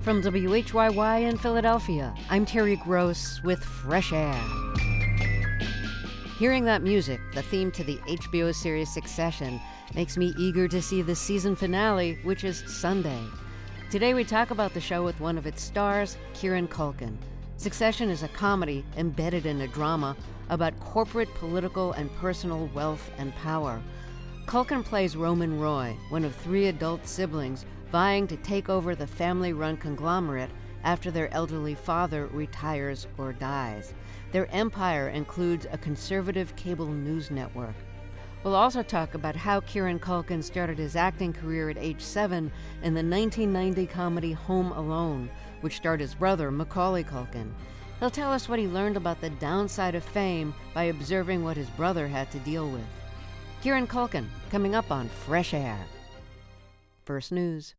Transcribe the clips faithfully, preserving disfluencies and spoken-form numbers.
From W H Y Y in Philadelphia, I'm Terry Gross with Fresh Air. Hearing that music, the theme to the H B O series Succession, makes me eager to see the season finale, which is Sunday. Today we talk about the show with one of its stars, Kieran Culkin. Succession is a comedy embedded in a drama about corporate, political, and personal wealth and power. Culkin plays Roman Roy, one of three adult siblings vying to take over the family-run conglomerate after their elderly father retires or dies. Their empire includes a conservative cable news network. We'll also talk about how Kieran Culkin started his acting career at age seven in the nineteen ninety comedy Home Alone, which starred his brother, Macaulay Culkin. He'll tell us what he learned about the downside of fame by observing what his brother had to deal with. Kieran Culkin, coming up on Fresh Air. First News.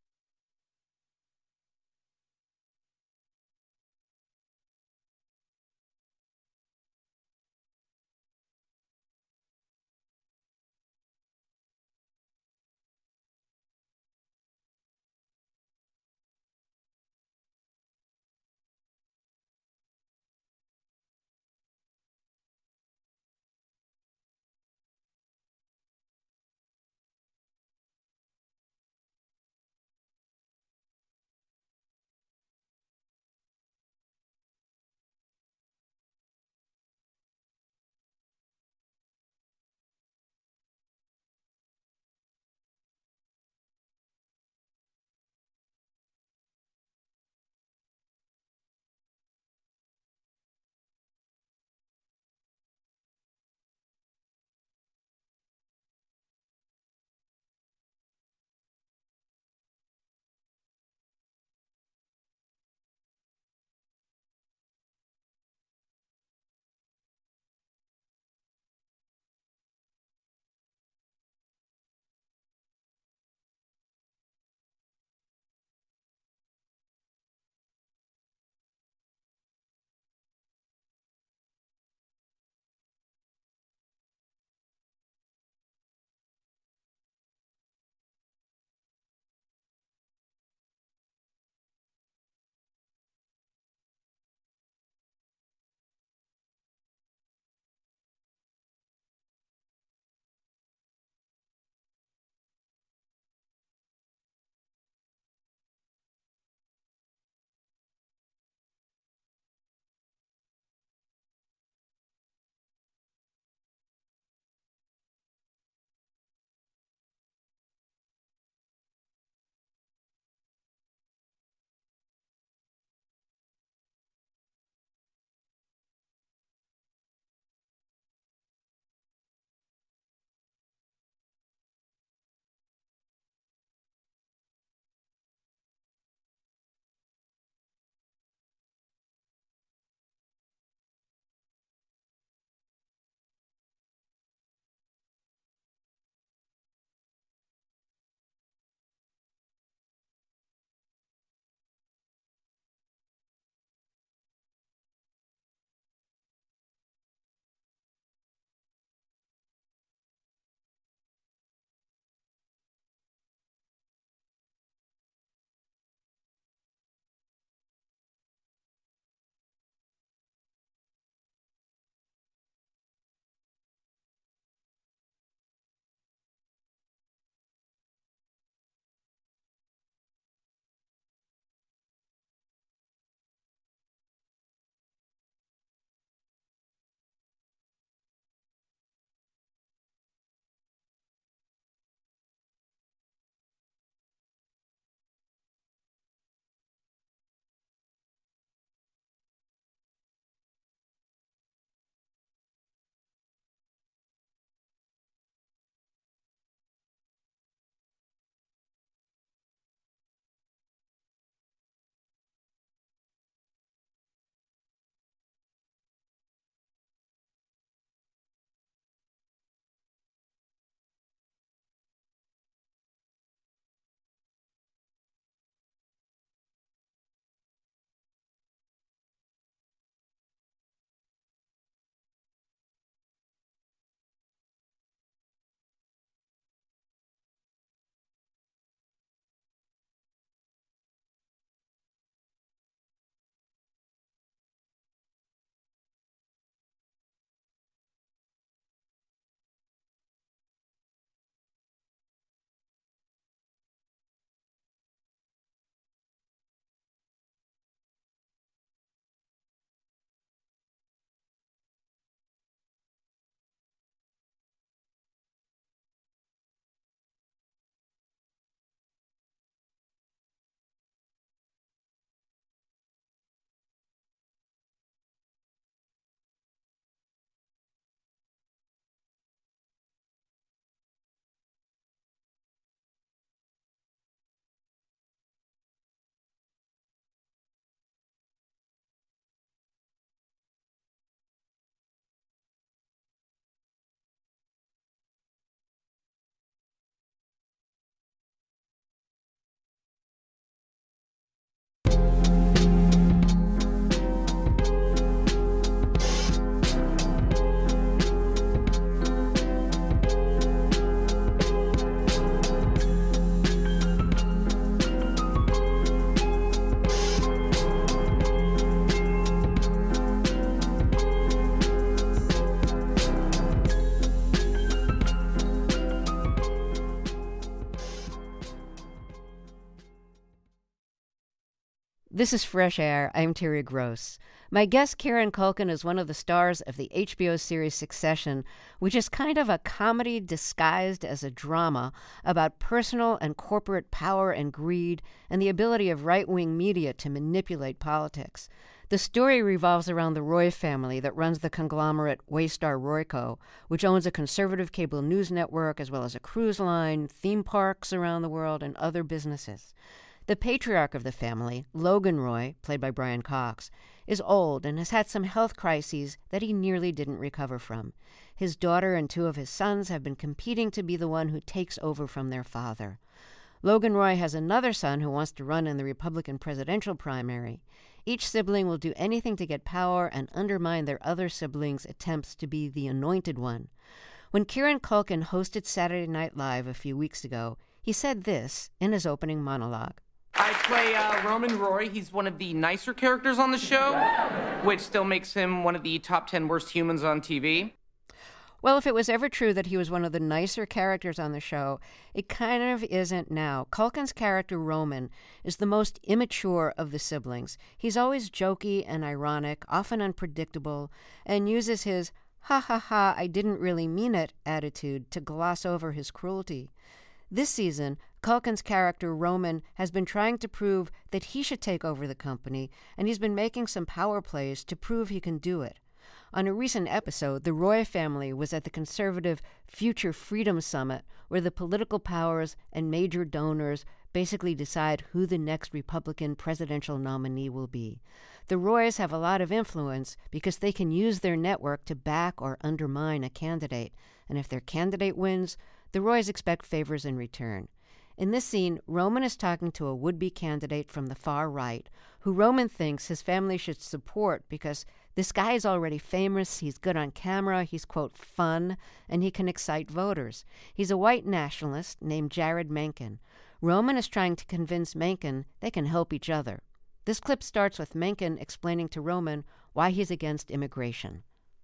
This is Fresh Air. I'm Terry Gross. My guest, Kieran Culkin, is one of the stars of the H B O series Succession, which is kind of a comedy disguised as a drama about personal and corporate power and greed and the ability of right-wing media to manipulate politics. The story revolves around the Roy family that runs the conglomerate Waystar Royco, which owns a conservative cable news network as well as a cruise line, theme parks around the world, and other businesses. The patriarch of the family, Logan Roy, played by Brian Cox, is old and has had some health crises that he nearly didn't recover from. His daughter and two of his sons have been competing to be the one who takes over from their father. Logan Roy has another son who wants to run in the Republican presidential primary. Each sibling will do anything to get power and undermine their other siblings' attempts to be the anointed one. When Kieran Culkin hosted Saturday Night Live a few weeks ago, he said this in his opening monologue. I play uh, Roman Roy. He's one of the nicer characters on the show, which still makes him one of the top ten worst humans on T V. Well, if it was ever true that he was one of the nicer characters on the show, it kind of isn't now. Culkin's character, Roman, is the most immature of the siblings. He's always jokey and ironic, often unpredictable, and uses his ha ha ha, I didn't really mean it attitude to gloss over his cruelty. This season, Culkin's character, Roman, has been trying to prove that he should take over the company, and he's been making some power plays to prove he can do it. On a recent episode, the Roy family was at the conservative Future Freedom Summit, where the political powers and major donors basically decide who the next Republican presidential nominee will be. The Roys have a lot of influence because they can use their network to back or undermine a candidate, and if their candidate wins, the Roys expect favors in return. In this scene, Roman is talking to a would-be candidate from the far right, who Roman thinks his family should support because this guy is already famous, he's good on camera, he's, quote, fun, and he can excite voters. He's a white nationalist named Jared Mencken. Roman is trying to convince Mencken they can help each other. This clip starts with Mencken explaining to Roman why he's against immigration.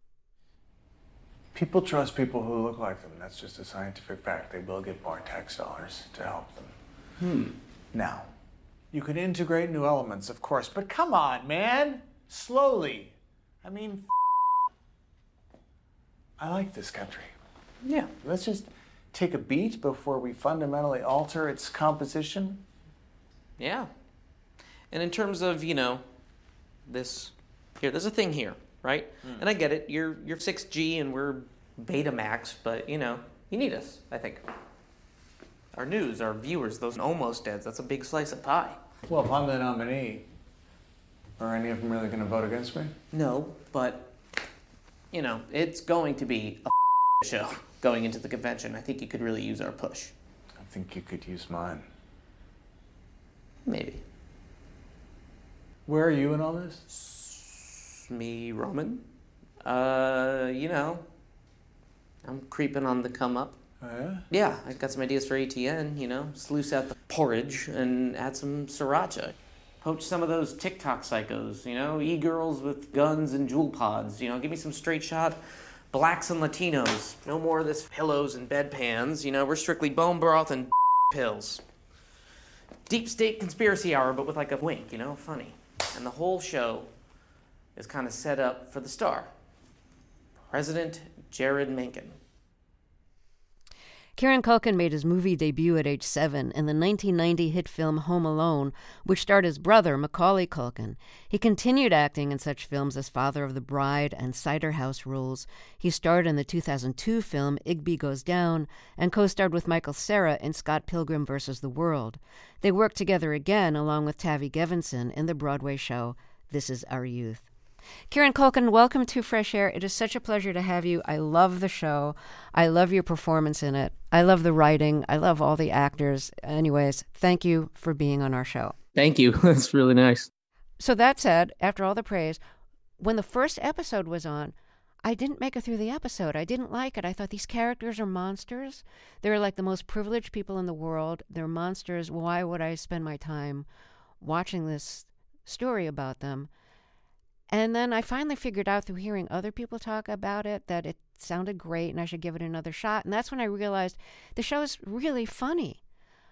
People trust people who look like them. That's just a scientific fact. They will get more tax dollars to help them. Hmm. Now, you can integrate new elements, of course, but come on, man. Slowly. I mean, I like this country. Yeah. Let's just take a beat before we fundamentally alter its composition. Yeah. And in terms of, you know, this, here, there's a thing here, right? Mm. And I get it, you're you're six G and we're Betamax, but, you know, you need us, I think. Our news, our viewers, those almost deads, that's a big slice of pie. Well, if I'm the nominee, are any of them really going to vote against me? No, but, you know, it's going to be a show going into the convention. I think you could really use our push. I think you could use mine. Maybe. Where are you in all this? S- me, Roman? Uh, you know, I'm creeping on the come up. Oh, yeah? Yeah, I got some ideas for A T N, you know, sluice out the porridge and add some sriracha. Poach some of those TikTok psychos, you know, e-girls with guns and jewel pods, you know, give me some straight shot blacks and Latinos. No more of this pillows and bedpans, you know, we're strictly bone broth and pills. Deep state conspiracy hour, but with like a wink, you know, funny. And the whole show is kind of set up for the star, President Jared Mencken. Kieran Culkin made his movie debut at age seven in the nineteen ninety hit film Home Alone, which starred his brother, Macaulay Culkin. He continued acting in such films as Father of the Bride and Cider House Rules. He starred in the two thousand two film Igby Goes Down and co-starred with Michael Cera in Scott Pilgrim versus the World. They worked together again along with Tavi Gevinson in the Broadway show This Is Our Youth. Kieran Culkin, welcome to Fresh Air. It is such a pleasure to have you. I love the show. I love your performance in it. I love the writing. I love all the actors. Anyways, thank you for being on our show. Thank you. That's really nice. So that said, after all the praise, when the first episode was on, I didn't make it through the episode. I didn't like it. I thought these characters are monsters. They're like the most privileged people in the world. They're monsters. Why would I spend my time watching this story about them? And then I finally figured out through hearing other people talk about it that it sounded great and I should give it another shot. And that's when I realized the show is really funny.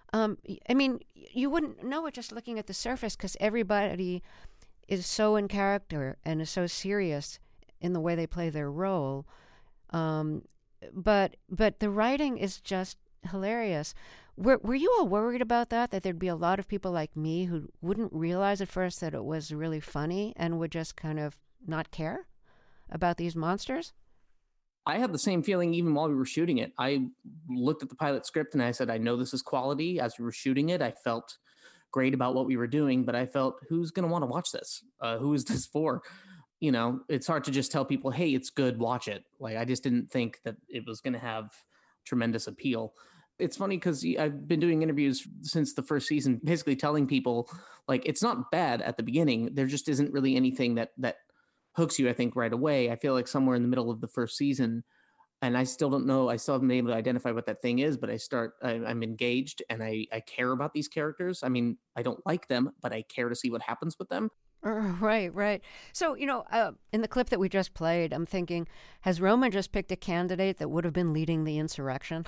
Um, I mean, you wouldn't know it just looking at the surface because everybody is so in character and is so serious in the way they play their role. Um, but but the writing is just hilarious. Were were you all worried about that? That there'd be a lot of people like me who wouldn't realize at first that it was really funny and would just kind of not care about these monsters? I had the same feeling even while we were shooting it. I looked at the pilot script and I said, I know this is quality. As we were shooting it, I felt great about what we were doing, but I felt, who's going to want to watch this? Uh, who is this for? You know, it's hard to just tell people, hey, it's good, watch it. Like, I just didn't think that it was going to have tremendous appeal. It's funny because I've been doing interviews since the first season, basically telling people, like, it's not bad at the beginning. There just isn't really anything that that hooks you, I think, right away. I feel like somewhere in the middle of the first season, and I still don't know, I still haven't been able to identify what that thing is, but I start, I, I'm engaged and I, I care about these characters. I mean, I don't like them, but I care to see what happens with them. Right, right. So, you know, uh, in the clip that we just played, I'm thinking, has Roman just picked a candidate that would have been leading the insurrection?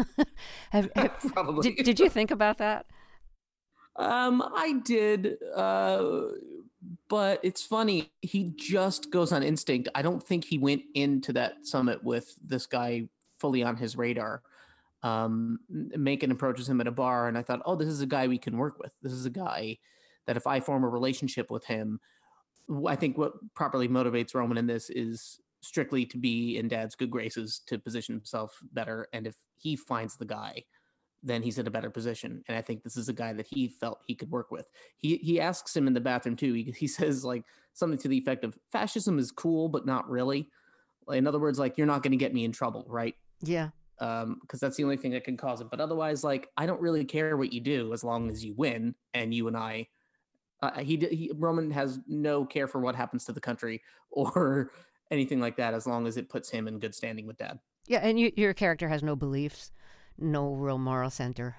have, have, Probably. Did, did you think about that? Um, I did, uh, but it's funny. He just goes on instinct. I don't think he went into that summit with this guy fully on his radar. Um, Macon approaches him at a bar, and I thought, oh, this is a guy we can work with. This is a guy that if I form a relationship with him, I think what properly motivates Roman in this is strictly to be in Dad's good graces, to position himself better. And if he finds the guy, then he's in a better position. And I think this is a guy that he felt he could work with. He he asks him in the bathroom too. He, he says like something to the effect of, fascism is cool, but not really. In other words, like, you're not going to get me in trouble, right? Yeah. Um, because that's the only thing that can cause it. But otherwise, like, I don't really care what you do as long as you win. And you and I, uh, he, he Roman has no care for what happens to the country or anything like that, as long as it puts him in good standing with Dad. Yeah, and you, your character has no beliefs. No real moral center.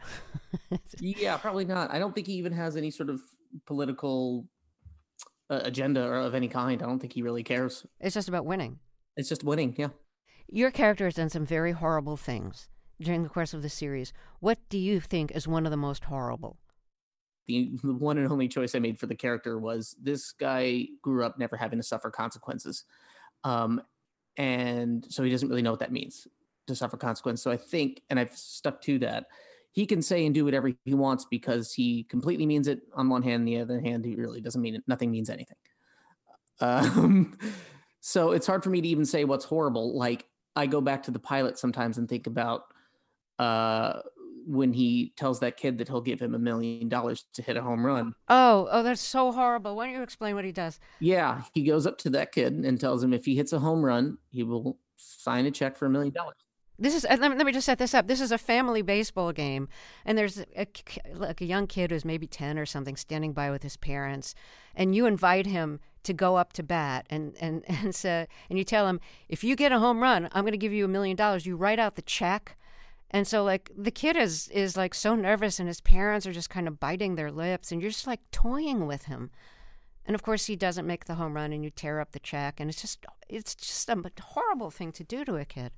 Yeah, probably not. I don't think he even has any sort of political uh, agenda or of any kind. I don't think he really cares. It's just about winning. It's just winning, yeah. Your character has done some very horrible things during the course of the series. What do you think is one of the most horrible? The, the one and only choice I made for the character was this guy grew up never having to suffer consequences. Um, and so he doesn't really know what that means, to suffer consequence. So I think, and I've stuck to that, he can say and do whatever he wants because he completely means it on one hand, on the other hand, he really doesn't mean it. Nothing means anything. Um, so it's hard for me to even say what's horrible. Like, I go back to the pilot sometimes and think about uh, when he tells that kid that he'll give him a million dollars to hit a home run. Oh, oh, that's so horrible. Why don't you explain what he does? Yeah, he goes up to that kid and tells him if he hits a home run, he will sign a check for a million dollars. This is, let me, let me just set this up. This is a family baseball game, and there's a, like a young kid who's maybe ten or something standing by with his parents, and you invite him to go up to bat, and and and, so, and you tell him, if you get a home run, I'm going to give you a million dollars. You write out the check. And so, like, the kid is, is like so nervous, and his parents are just kind of biting their lips, and you're just like toying with him. And of course, he doesn't make the home run, and you tear up the check, and it's just, it's just a horrible thing to do to a kid.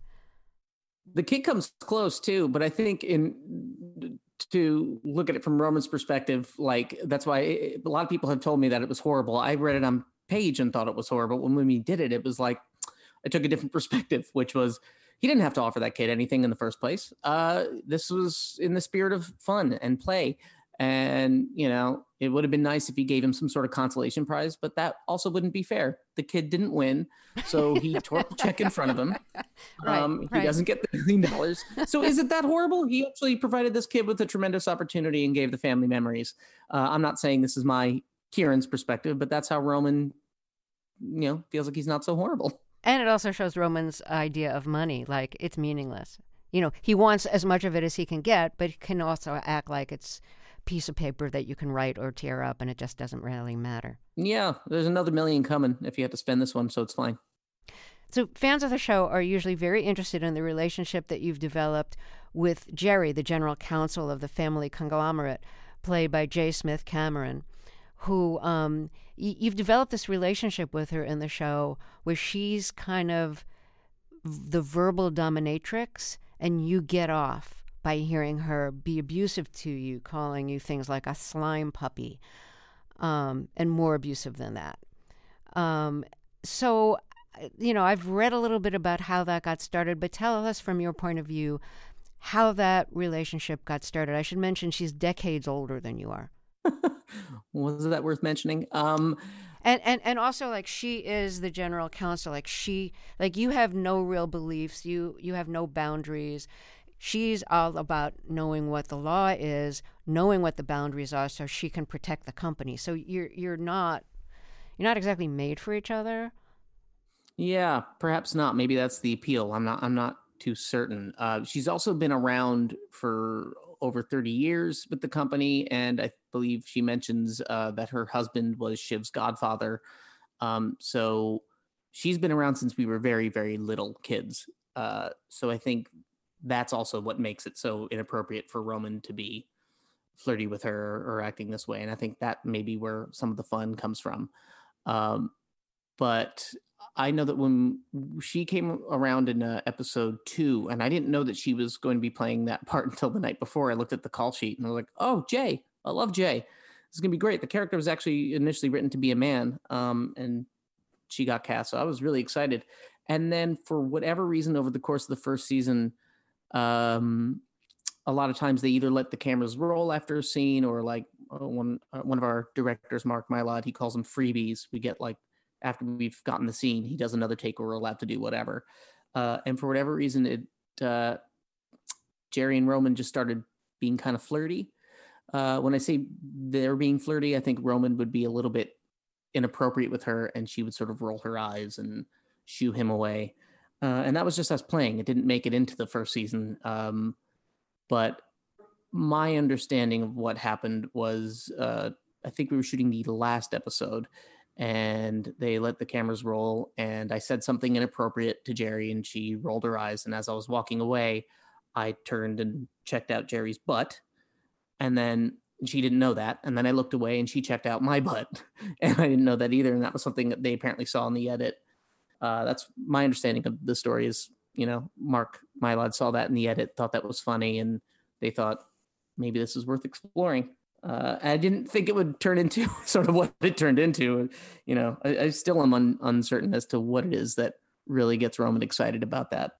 The kid comes close too, but I think in to look at it from Roman's perspective, like, that's why it, a lot of people have told me that it was horrible. I read it on page and thought it was horrible. When we did it, it was like, I took a different perspective, which was, he didn't have to offer that kid anything in the first place. Uh, this was in the spirit of fun and play. And, you know, it would have been nice if he gave him some sort of consolation prize, but that also wouldn't be fair. The kid didn't win, so he tore the check in front of him. Right, um, he right. doesn't get the million dollars. So is it that horrible? He actually provided this kid with a tremendous opportunity and gave the family memories. Uh, I'm not saying this is my Kieran's perspective, but that's how Roman, you know, feels like he's not so horrible. And it also shows Roman's idea of money, like it's meaningless. You know, he wants as much of it as he can get, but he can also act like it's piece of paper that you can write or tear up, and it just doesn't really matter. Yeah, there's another million coming if you have to spend this one, so it's fine. So fans of the show are usually very interested in the relationship that you've developed with Jerry, the general counsel of the family conglomerate, played by J. Smith Cameron, who um, y- you've developed this relationship with her in the show where she's kind of the verbal dominatrix and you get off by hearing her be abusive to you, calling you things like a slime puppy, um, and more abusive than that. Um, so, you know, I've read a little bit about how that got started, but tell us from your point of view how that relationship got started. I should mention she's decades older than you are. Was that worth mentioning? Um, and, and and also, like, she is the general counsel. Like, she, like, you have no real beliefs. You you have no boundaries. She's all about knowing what the law is, knowing what the boundaries are, so she can protect the company. So you're you're not you're not exactly made for each other. Yeah, perhaps not. Maybe that's the appeal. I'm not I'm not too certain. Uh, she's also been around for over thirty years with the company, and I believe she mentions uh, that her husband was Shiv's godfather. Um, so she's been around since we were very, very little kids. Uh, so I think that's also what makes it so inappropriate for Roman to be flirty with her or acting this way. And I think that may be where some of the fun comes from. Um, but I know that when she came around in uh, episode two, and I didn't know that she was going to be playing that part until the night before. I looked at the call sheet and I was like, oh, Jay, I love Jay. This is going to be great. The character was actually initially written to be a man, um, and she got cast. So I was really excited. And then for whatever reason, over the course of the first season, um, a lot of times they either let the cameras roll after a scene, or like uh, one, uh, one of our directors, Mark Mylod, he calls them freebies. We get like, after we've gotten the scene, he does another take where we're allowed to do whatever. Uh, and for whatever reason, it uh, Jerry and Roman just started being kind of flirty. Uh, when I say they're being flirty, I think Roman would be a little bit inappropriate with her, and she would sort of roll her eyes and shoo him away. Uh, and that was just us playing. It didn't make it into the first season. Um, but my understanding of what happened was, uh, I think we were shooting the last episode, and they let the cameras roll, and I said something inappropriate to Jerry, and she rolled her eyes. And as I was walking away, I turned and checked out Jerry's butt, and then she didn't know that. And then I looked away and she checked out my butt, and I didn't know that either. And that was something that they apparently saw in the edit. Uh, that's my understanding of the story is, you know, Mark Mylod saw that in the edit, thought that was funny, and they thought maybe this is worth exploring. Uh, I didn't think it would turn into sort of what it turned into. You know, I, I still am un, uncertain as to what it is that really gets Roman excited about that.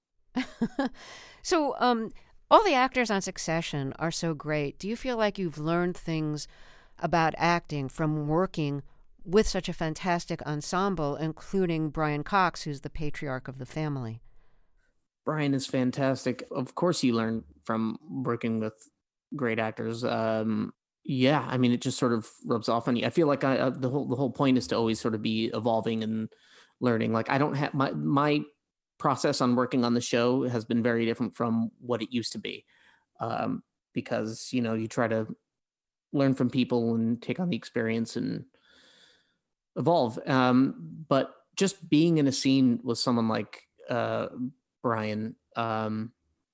So, um, all the actors on Succession are so great. Do you feel like you've learned things about acting from working with such a fantastic ensemble, including Brian Cox, who's the patriarch of the family? Brian is fantastic. Of course, you learn from working with great actors. Um, Yeah, I mean, it just sort of rubs off on you. I feel like I, uh, the whole the whole point is to always sort of be evolving and learning. Like I don't have my my process on working on the show has been very different from what it used to be, um, because you know you try to learn from people and take on the experience and evolve. Um, but just being in a scene with someone like uh, Brian. Um,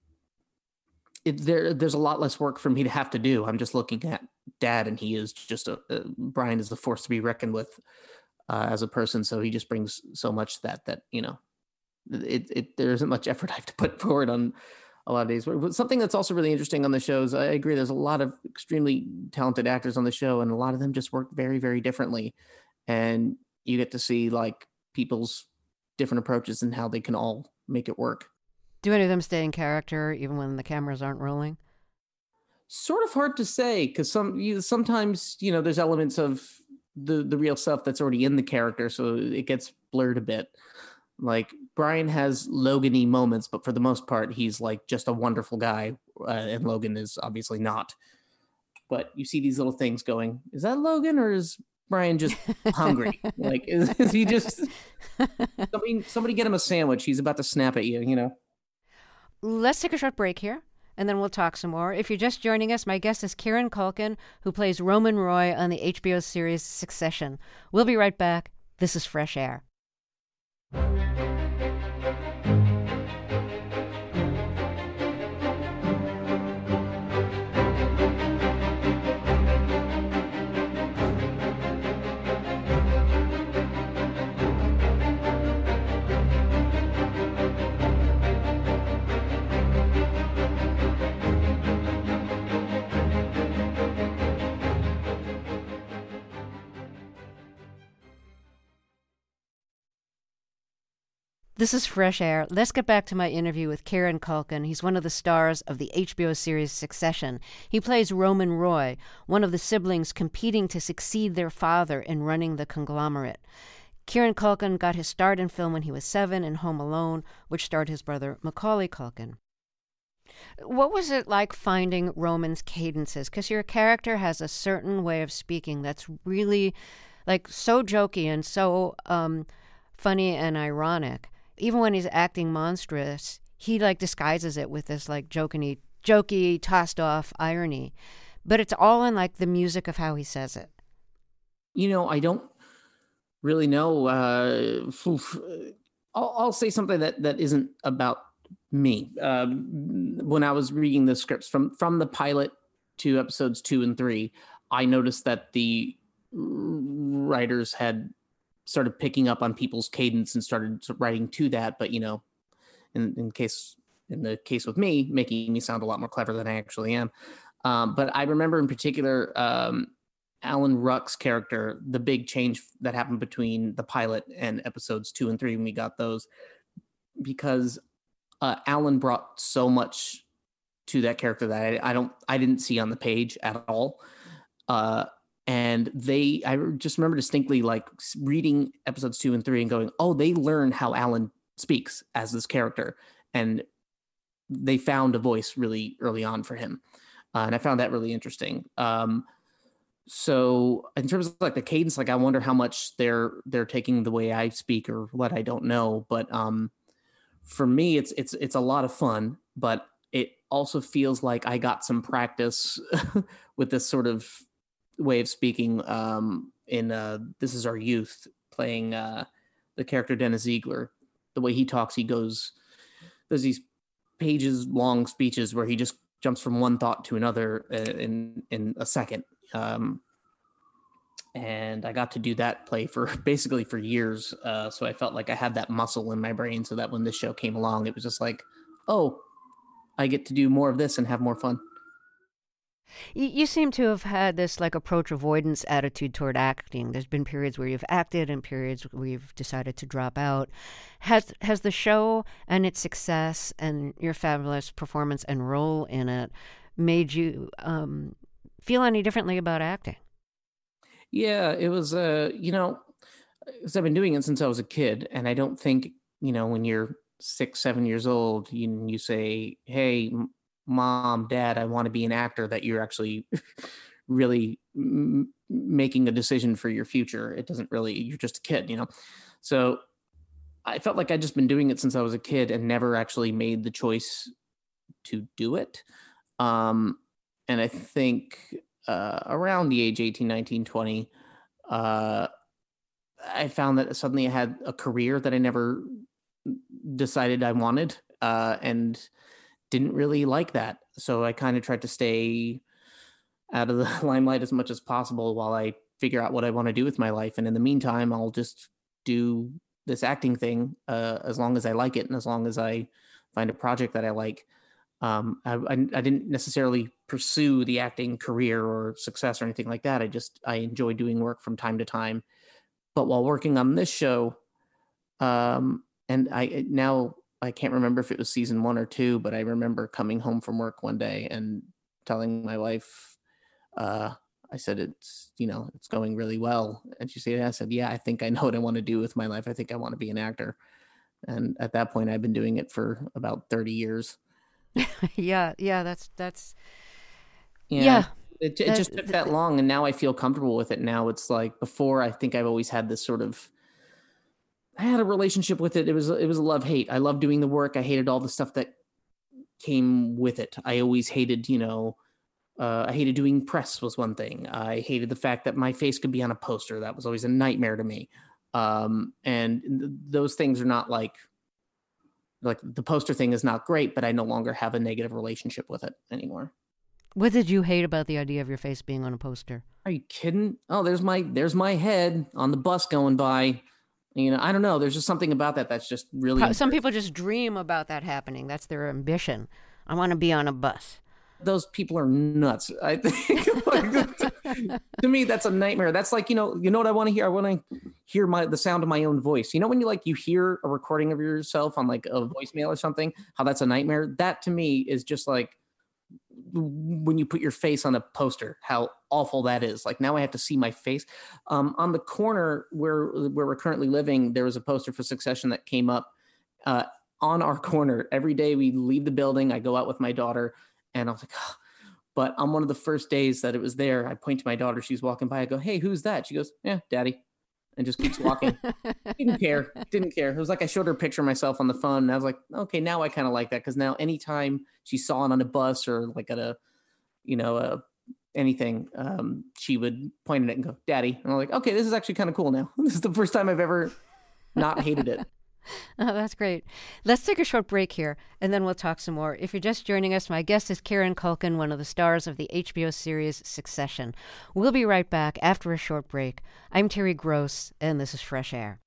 It, there, there's a lot less work for me to have to do. I'm just looking at Dad, and he is just a, a Brian is a force to be reckoned with uh, as a person. So he just brings so much to that that you know, it, it there isn't much effort I have to put forward on a lot of days. But something that's also really interesting on the shows, I agree. There's a lot of extremely talented actors on the show, and a lot of them just work very, very differently. And you get to see like people's different approaches and how they can all make it work. Do any of them stay in character even when the cameras aren't rolling? Sort of hard to say, because some you, sometimes you know there's elements of the the real stuff that's already in the character, so it gets blurred a bit. Like Brian has Logan-y moments, but for the most part, he's like just a wonderful guy, uh, and Logan is obviously not. But you see these little things going, is that Logan or is Brian just hungry? Like, is, is he just somebody, somebody get him a sandwich? He's about to snap at you, you know? Let's take a short break here, and then we'll talk some more. If you're just joining us, my guest is Kieran Culkin, who plays Roman Roy on the H B O series Succession. We'll be right back. This is Fresh Air. This is Fresh Air. Let's get back to my interview with Kieran Culkin. He's one of the stars of the H B O series Succession. He plays Roman Roy, one of the siblings competing to succeed their father in running the conglomerate. Kieran Culkin got his start in film when he was seven in Home Alone, which starred his brother Macaulay Culkin. What was it like finding Roman's cadences? Because your character has a certain way of speaking that's really, like, so jokey and so um, funny and ironic. Even when he's acting monstrous, he like disguises it with this like jokey, jokey, tossed off irony. But it's all in like the music of how he says it. You know, I don't really know. Uh, I'll, I'll say something that, that isn't about me. Um, when I was reading the scripts from, from the pilot to episodes two and three, I noticed that the writers had started picking up on people's cadence and started writing to that. But, you know, in, in case, in the case with me, making me sound a lot more clever than I actually am. Um, but I remember in particular, um, Alan Ruck's character, the big change that happened between the pilot and episodes two and three when we got those, because uh, Alan brought so much to that character that I, I don't, I didn't see on the page at all. Uh, And they, I just remember distinctly like reading episodes two and three and going, oh, they learned how Alan speaks as this character. And they found a voice really early on for him. Uh, and I found that really interesting. Um, so in terms of like the cadence, like I wonder how much they're, they're taking the way I speak or what, I don't know. But um, for me, it's, it's, it's a lot of fun, but it also feels like I got some practice with this sort of way of speaking um, in uh, This Is Our Youth, playing uh, the character Dennis Ziegler. The way he talks, he goes, there's these pages long speeches where he just jumps from one thought to another in in a second. Um, and I got to do that play for basically for years. Uh, so I felt like I had that muscle in my brain so that when this show came along, it was just like, oh, I get to do more of this and have more fun. You seem to have had this like approach avoidance attitude toward acting. There's been periods where you've acted and periods where you've decided to drop out. Has has the show and its success and your fabulous performance and role in it made you um, feel any differently about acting? Yeah, it was, uh, you know, because I've been doing it since I was a kid. And I don't think, you know, when you're six, seven years old, you, you say, hey, Mom, Dad, I want to be an actor, that you're actually really m- making a decision for your future. It doesn't really, you're just a kid, you know? So I felt like I'd just been doing it since I was a kid and never actually made the choice to do it. Um, and I think uh, around the age eighteen, nineteen, twenty, uh, I found that suddenly I had a career that I never decided I wanted. Uh, and didn't really like that. So I kind of tried to stay out of the limelight as much as possible while I figure out what I want to do with my life. And in the meantime, I'll just do this acting thing uh, as long as I like it and as long as I find a project that I like. Um, I, I, I didn't necessarily pursue the acting career or success or anything like that. I just, I enjoy doing work from time to time. But while working on this show, um, and I now, I can't remember if it was season one or two, but I remember coming home from work one day and telling my wife, uh, I said, it's, you know, it's going really well. And she said, I said, yeah, I think I know what I want to do with my life. I think I want to be an actor. And at that point, I've been doing it for about thirty years. yeah. Yeah. That's, that's, yeah. yeah it, it just took that long. And now I feel comfortable with it. Now it's like before, I think I've always had this sort of, I had a relationship with it. It was, it was a love-hate. I loved doing the work. I hated all the stuff that came with it. I always hated, you know, uh, I hated doing press was one thing. I hated the fact that my face could be on a poster. That was always a nightmare to me. Um, and th- those things are not like, like the poster thing is not great, but I no longer have a negative relationship with it anymore. What did you hate about the idea of your face being on a poster? Are you kidding? Oh, there's my, there's my head on the bus going by. You know, I don't know. There's just something about that that's just really... Some people just dream about that happening. That's their ambition. I want to be on a bus. those people are nuts. I think like, to me, that's a nightmare. That's like, you know, you know what I want to hear? I want to hear my, the sound of my own voice. You know, when you like, you hear a recording of yourself on like a voicemail or something, how that's a nightmare. That to me is just like when you put your face on a poster, how awful that is. Like now I have to see my face. Um, on the corner where, where we're currently living, there was a poster for Succession that came up uh, on our corner. Every day we leave the building, I go out with my daughter, and I was like, oh. But on one of the first days that it was there, I point to my daughter. She's walking by. I go, hey, who's that? She goes, yeah, Daddy. And just keeps walking. Didn't care. Didn't care. It was like I showed her a picture of myself on the phone. And I was like, okay, now I kind of like that. Because now anytime she saw it on a bus or like at a, you know, a, anything, um, she would point at it and go, Daddy. And I'm like, okay, this is actually kind of cool now. This is the first time I've ever not hated it. Oh, that's great. Let's take a short break here, and then we'll talk some more. If you're just joining us, my guest is Kieran Culkin, one of the stars of the H B O series Succession. We'll be right back after a short break. I'm Terry Gross, and this is Fresh Air.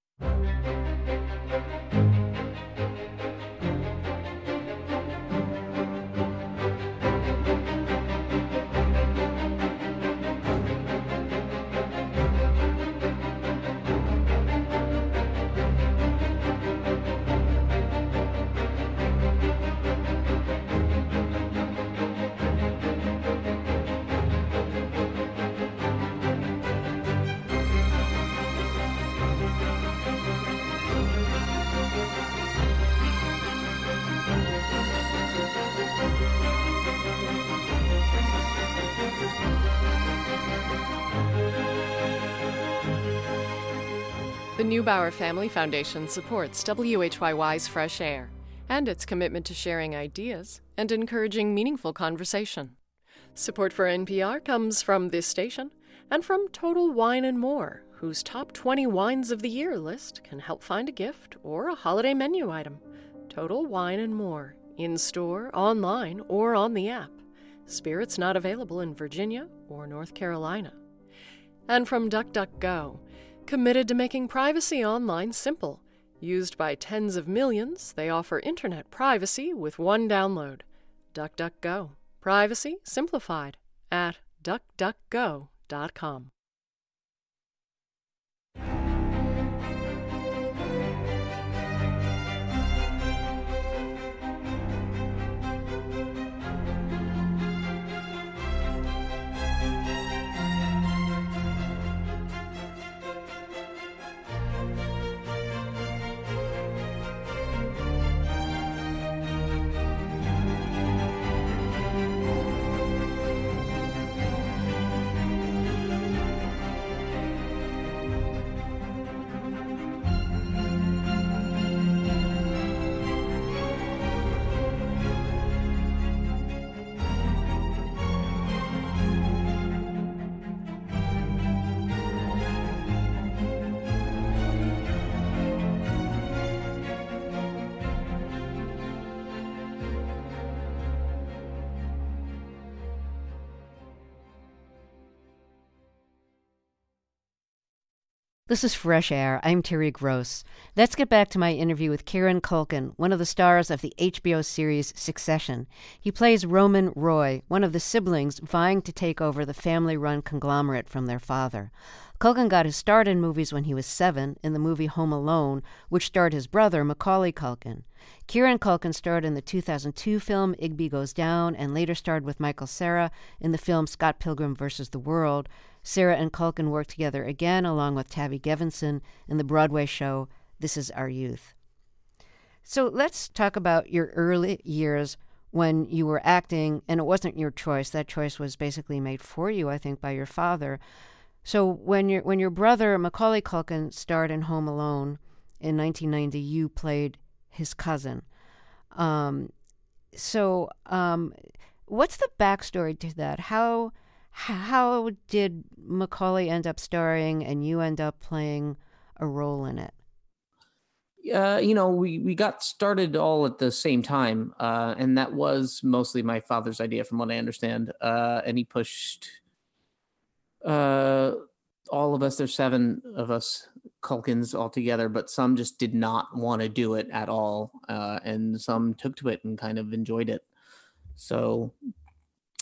The Neubauer Family Foundation supports W H Y Y's Fresh Air and its commitment to sharing ideas and encouraging meaningful conversation. Support for N P R comes from this station and from Total Wine and More, whose top twenty wines of the year list can help find a gift or a holiday menu item. Total Wine and More, in-store, online, or on the app. Spirits not available in Virginia or North Carolina. And from DuckDuckGo, committed to making privacy online simple. Used by tens of millions, they offer internet privacy with one download. DuckDuckGo. Privacy simplified at duck duck go dot com. This is Fresh Air. I'm Terry Gross. Let's get back to my interview with Kieran Culkin, one of the stars of the H B O series Succession. He plays Roman Roy, one of the siblings vying to take over the family-run conglomerate from their father. Culkin got his start in movies when he was seven in the movie Home Alone, which starred his brother, Macaulay Culkin. Kieran Culkin starred in the two thousand two film Igby Goes Down and later starred with Michael Cera in the film Scott Pilgrim versus the World. Cera and Culkin worked together again along with Tabby Gevinson in the Broadway show This Is Our Youth. So let's talk about your early years when you were acting, and it wasn't your choice. That choice was basically made for you, I think, by your father. So when your when your brother Macaulay Culkin starred in Home Alone in nineteen ninety, you played his cousin. Um, so um, what's the backstory to that? How how did Macaulay end up starring and you end up playing a role in it? Uh, you know, we, we got started all at the same time, uh, and that was mostly my father's idea, from what I understand. Uh, and he pushed uh, all of us. There's seven of us Culkins all together, but some just did not want to do it at all, uh, and some took to it and kind of enjoyed it. So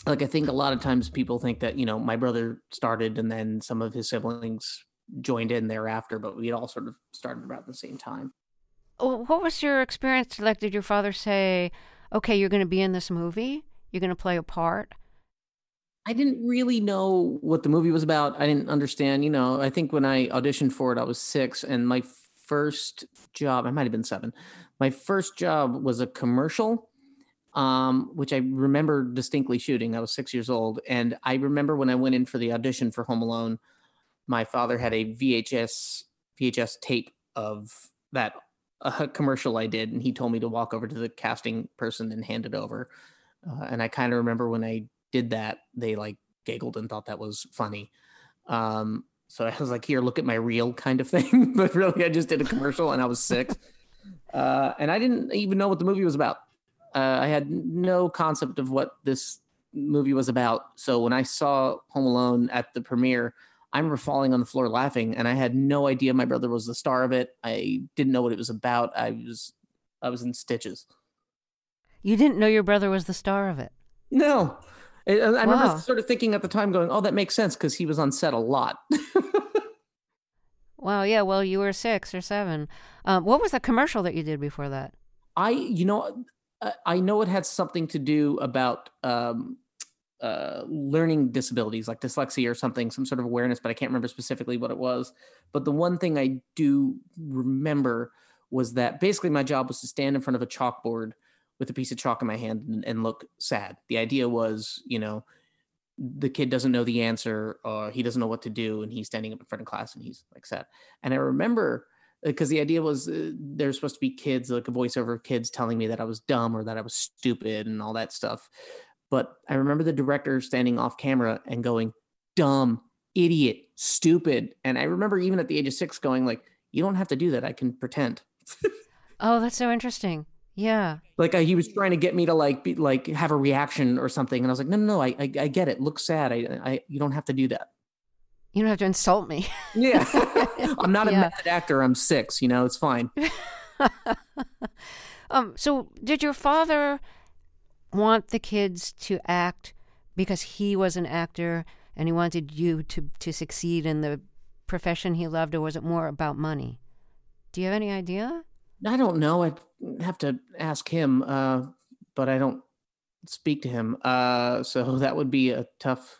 like, I think a lot of times people think that, you know, my brother started and then some of his siblings joined in thereafter, but we all sort of started about the same time. What was your experience like? Did your father say, okay, you're going to be in this movie? You're going to play a part? I didn't really know what the movie was about. I didn't understand, you know, I think when I auditioned for it, I was six, and my first job, I might've been seven. My first job was a commercial, um, which I remember distinctly shooting. I was six years old. And I remember when I went in for the audition for Home Alone, my father had a V H S V H S tape of that uh, commercial I did, and he told me to walk over to the casting person and hand it over. Uh, and I kind of remember when I did that, they like giggled and thought that was funny. Um, so I was like, here, look at my reel kind of thing. But really, I just did a commercial and I was six. Uh, and I didn't even know what the movie was about. Uh, I had no concept of what this movie was about. So when I saw Home Alone at the premiere, I remember falling on the floor laughing, and I had no idea my brother was the star of it. I didn't know what it was about. I was, I was in stitches. You didn't know your brother was the star of it? No. I, I Wow. remember sort of thinking at the time going, oh, that makes sense because he was on set a lot. Wow, yeah, well, you were six or seven. Um, what was the commercial that you did before that? I, you know, I, I know it had something to do about um, uh, learning disabilities like dyslexia or something, some sort of awareness, but I can't remember specifically what it was. But the one thing I do remember was that basically my job was to stand in front of a chalkboard with a piece of chalk in my hand and, and look sad. The idea was, you know, the kid doesn't know the answer, or he doesn't know what to do, and he's standing up in front of class and he's like sad. And I remember, because the idea was uh, there's supposed to be kids, like a voiceover of kids telling me that I was dumb or that I was stupid and all that stuff. But I remember the director standing off camera and going, dumb, idiot, stupid. And I remember even at the age of six going like, you don't have to do that. I can pretend. Oh, that's so interesting. Yeah. Like uh, he was trying to get me to like be, like have a reaction or something, and I was like, no, no, no, I, I, I get it. Look sad. I, I, you don't have to do that. You don't have to insult me. Yeah, I'm not a Yeah. method actor. I'm six. You know, it's fine. um. So, did your father want the kids to act because he was an actor and he wanted you to to succeed in the profession he loved, or was it more about money? Do you have any idea? I don't know. I'd have to ask him, uh, but I don't speak to him. Uh, so that would be a tough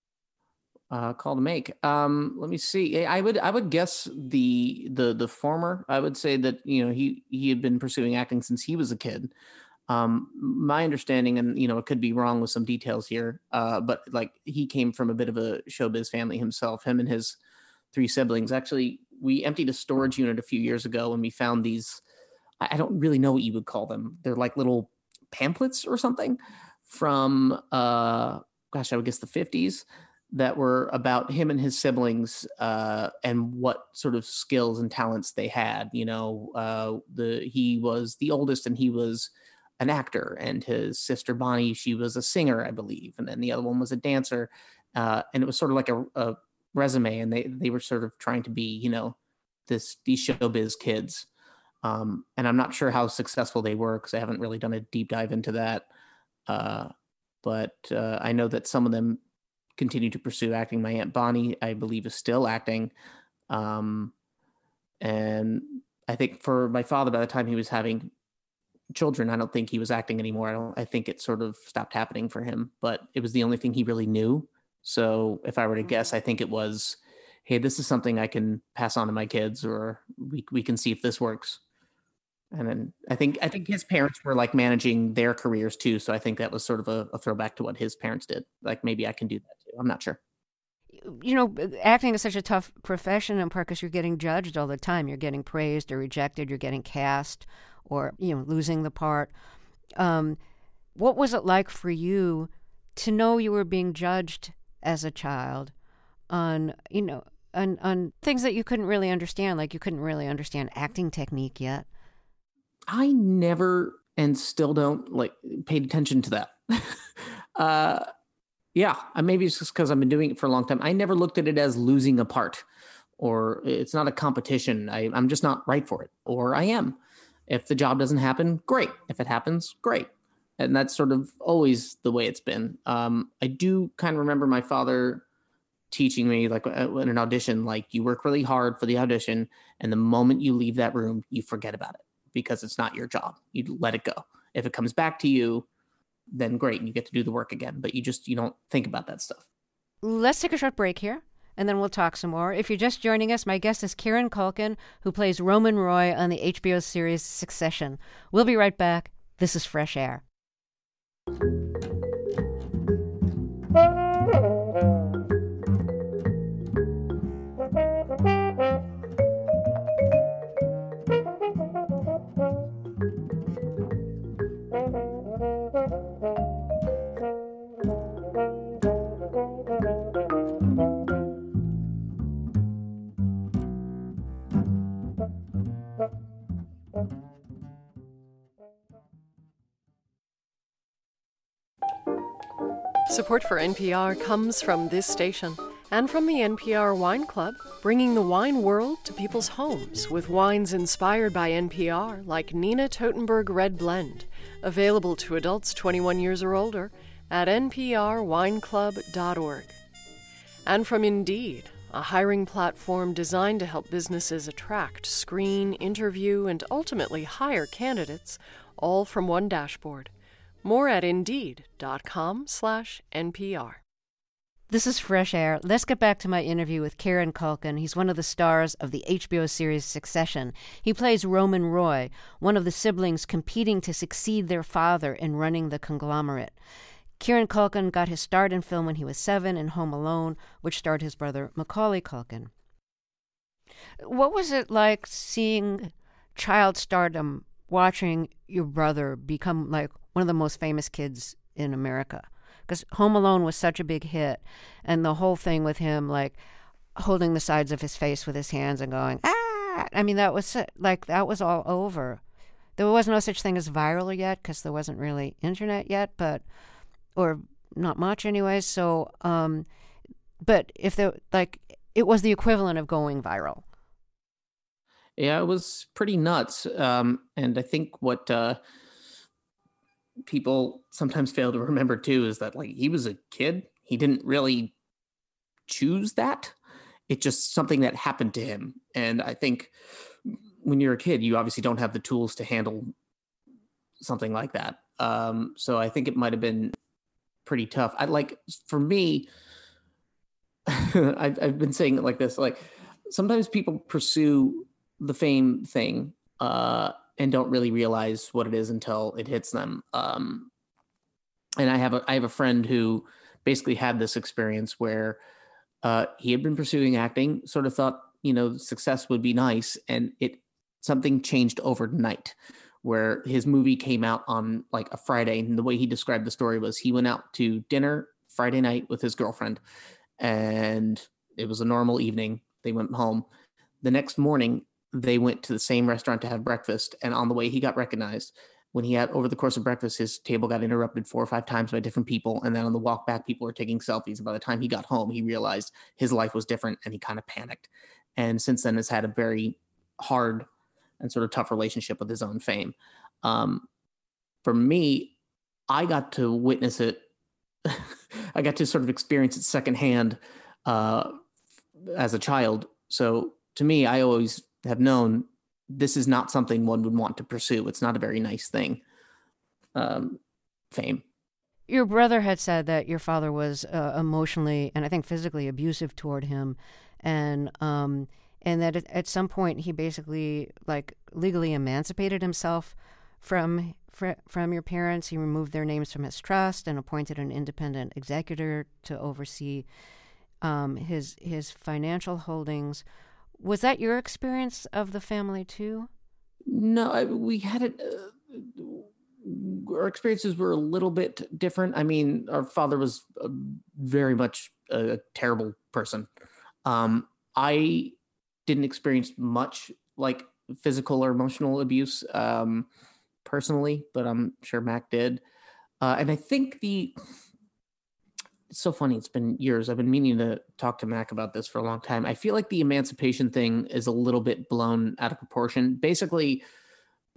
uh, call to make. Um, let me see. I would I would guess the the the former. I would say that, you know, he he had been pursuing acting since he was a kid. Um, my understanding, and you know, it could be wrong with some details here, uh, but like he came from a bit of a showbiz family himself. Him and his three siblings. Actually, we emptied a storage unit a few years ago and we found these, I don't really know what you would call them. They're like little pamphlets or something from, uh, gosh, I would guess the fifties, that were about him and his siblings uh, and what sort of skills and talents they had. You know, uh, the he was the oldest and he was an actor, and his sister Bonnie, she was a singer, I believe. And then the other one was a dancer. Uh, and it was sort of like a, a resume, and they they were sort of trying to be, you know, this these showbiz kids. Um, and I'm not sure how successful they were because I haven't really done a deep dive into that. Uh, but uh, I know that some of them continue to pursue acting. My Aunt Bonnie, I believe, is still acting. Um, and I think for my father, by the time he was having children, I don't think he was acting anymore. I don't. I think it sort of stopped happening for him. But it was the only thing he really knew. So if I were to guess, I think it was, hey, this is something I can pass on to my kids, or we we can see if this works. And then I think I think his parents were like managing their careers too. So I think that was sort of a, a throwback to what his parents did. Like maybe I can do that too. I'm not sure. You know, acting is such a tough profession in part because you're getting judged all the time. You're getting praised or rejected. You're getting cast or, you know, losing the part. Um, what was it like for you to know you were being judged as a child on, you know, on, on things that you couldn't really understand, like you couldn't really understand acting technique yet? I never, and still don't, like, paid attention to that. uh, yeah, maybe it's just because I've been doing it for a long time. I never looked at it as losing a part, or it's not a competition. I, I'm just not right for it, or I am. If the job doesn't happen, great. If it happens, great. And that's sort of always the way it's been. Um, I do kind of remember my father teaching me, like in an audition, like you work really hard for the audition, and the moment you leave that room, you forget about it because it's not your job. You let it go. If it comes back to you, then great, you get to do the work again. But you just, you don't think about that stuff. Let's take a short break here, and then we'll talk some more. If you're just joining us, my guest is Kieran Culkin, who plays Roman Roy on the H B O series Succession. We'll be right back. This is Fresh Air. Support for N P R comes from this station and from the N P R Wine Club, bringing the wine world to people's homes with wines inspired by N P R, like Nina Totenberg Red Blend, available to adults twenty-one years or older at n p r wine club dot org. And from Indeed, a hiring platform designed to help businesses attract, screen, interview, and ultimately hire candidates, all from one dashboard. More at Indeed.com slash NPR. This is Fresh Air. Let's get back to my interview with Kieran Culkin. He's one of the stars of the H B O series Succession. He plays Roman Roy, one of the siblings competing to succeed their father in running the conglomerate. Kieran Culkin got his start in film when he was seven in Home Alone, which starred his brother Macaulay Culkin. What was it like seeing child stardom, watching your brother become like one of the most famous kids in America? Because Home Alone was such a big hit, and the whole thing with him, like, holding the sides of his face with his hands and going, ah! I mean, that was, like, that was all over. There was no such thing as viral yet, because there wasn't really internet yet, but, or not much anyways, so, um, but if there, like, it was the equivalent of going viral. Yeah, it was pretty nuts. Um, and I think what, uh, people sometimes fail to remember too is that, like, he was a kid. He didn't really choose that. It's just something that happened to him. And I think when you're a kid, you obviously don't have the tools to handle something like that. Um, so I think it might have been pretty tough. I like, for me, I've, I've been saying it like this, like, sometimes people pursue the fame thing, uh, and don't really realize what it is until it hits them. Um, and I have a I have a friend who basically had this experience where uh, he had been pursuing acting, sort of thought, you know, success would be nice, and it something changed overnight, where his movie came out on like a Friday, and the way he described the story was he went out to dinner Friday night with his girlfriend, and it was a normal evening. They went home. The next morning, they went to the same restaurant to have breakfast. And on the way, he got recognized. When he had, over the course of breakfast, his table got interrupted four or five times by different people. And then on the walk back, people were taking selfies. And by the time he got home, he realized his life was different, and he kind of panicked. And since then has had a very hard and sort of tough relationship with his own fame. Um, for me, I got to witness it. I got to sort of experience it secondhand uh, as a child. So to me, I always have known this is not something one would want to pursue. It's not a very nice thing. Um, fame. Your brother had said that your father was uh, emotionally and I think physically abusive toward him, and um, and that at some point he basically like legally emancipated himself from fr- from your parents. He removed their names from his trust and appointed an independent executor to oversee um, his his financial holdings. Was that your experience of the family too? No, I, we had it. Uh, our experiences were a little bit different. I mean, our father was uh, very much a, a terrible person. Um, I didn't experience much like physical or emotional abuse um, personally, but I'm sure Mac did. Uh, and I think the It's so funny. It's been years. I've been meaning to talk to Mac about this for a long time. I feel like the emancipation thing is a little bit blown out of proportion. Basically,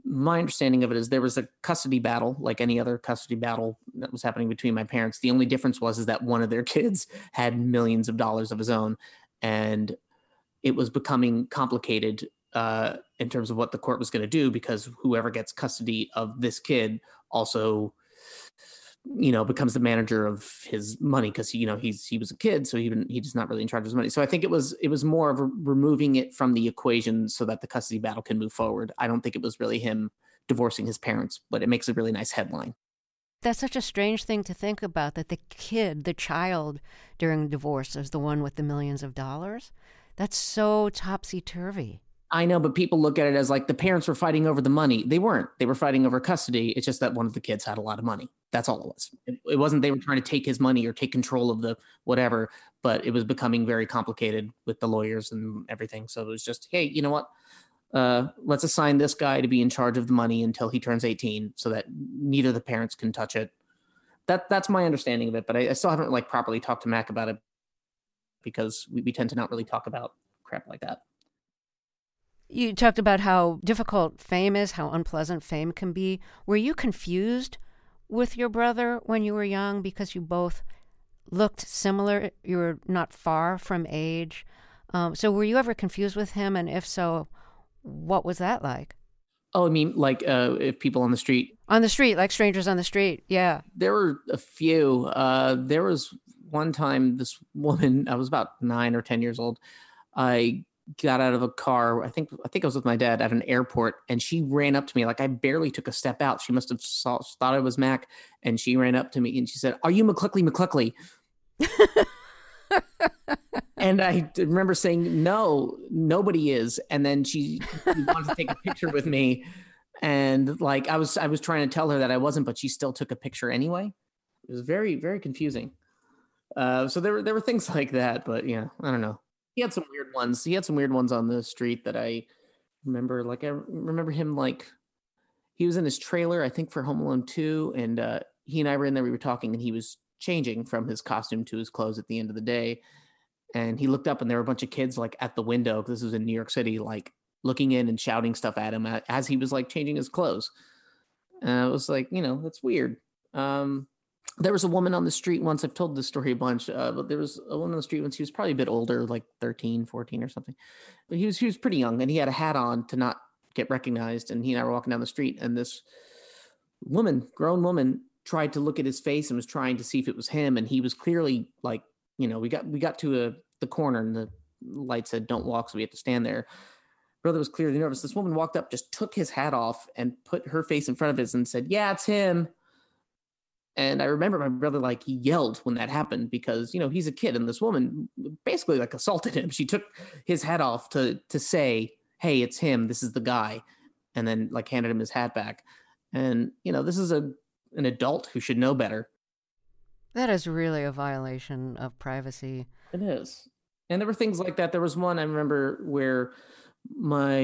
my understanding of it is there was a custody battle, like any other custody battle that was happening between my parents. The only difference was is that one of their kids had millions of dollars of his own, and it was becoming complicated uh, in terms of what the court was going to do, because whoever gets custody of this kid also, you know, becomes the manager of his money, because he, you know, he's he was a kid, so he he's not really in charge of his money. So I think it was it was more of a, removing it from the equation so that the custody battle can move forward. I don't think it was really him divorcing his parents, but it makes a really nice headline. That's such a strange thing to think about, that the kid, the child during divorce is the one with the millions of dollars. That's so topsy-turvy. I know, but people look at it as like the parents were fighting over the money. They weren't. They were fighting over custody. It's just that one of the kids had a lot of money. That's all it was. It, it wasn't they were trying to take his money or take control of the whatever, but it was becoming very complicated with the lawyers and everything. So it was just, hey, you know what? Uh, let's assign this guy to be in charge of the money until he turns eighteen so that neither of the parents can touch it. That That's my understanding of it, but I, I still haven't like properly talked to Mac about it, because we, we tend to not really talk about crap like that. You talked about how difficult fame is, how unpleasant fame can be. Were you confused with your brother when you were young because you both looked similar? You were not far from age. Um, so were you ever confused with him? And if so, what was that like? Oh, I mean, like uh, if people on the street. On the street, like strangers on the street, yeah. There were a few. Uh, there was one time this woman, I was about nine or ten years old. I got out of a car. I think I think I was with my dad at an airport, and she ran up to me like I barely took a step out. She must have saw, thought I was Mac, and she ran up to me and she said, "Are you McCluckley McCluckley?" And I remember saying, "No, nobody is." And then she, she wanted to take a picture with me, and like I was I was trying to tell her that I wasn't, but she still took a picture anyway. It was very very confusing. Uh, so there were there were things like that, but yeah, I don't know. He had some weird ones. He had some weird ones on the street that I remember. Like I remember him, like he was in his trailer, I think for Home Alone two, and uh, he and I were in there. We were talking, and he was changing from his costume to his clothes at the end of the day. And he looked up, and there were a bunch of kids like at the window, because this was in New York City, like looking in and shouting stuff at him as he was like changing his clothes. And it was like, you know, that's weird. Um, There was a woman on the street once. I've told this story a bunch, uh, but there was a woman on the street once. He was probably a bit older, like thirteen, fourteen or something. But he was he was pretty young, and he had a hat on to not get recognized. And he and I were walking down the street, and this woman, grown woman, tried to look at his face and was trying to see if it was him. And he was clearly like, you know, we got we got to a, the corner, and the light said "Don't walk," so we had to stand there. Brother was clearly nervous. This woman walked up, just took his hat off, and put her face in front of his, and said, "Yeah, it's him." And I remember my brother, like, he yelled when that happened, because, you know, he's a kid, and this woman basically like assaulted him. She took his hat off to to say, "Hey, it's him. This is the guy," and then like handed him his hat back. And, you know, this is a an adult who should know better. That is really a violation of privacy. It is. And there were things like that. There was one I remember where my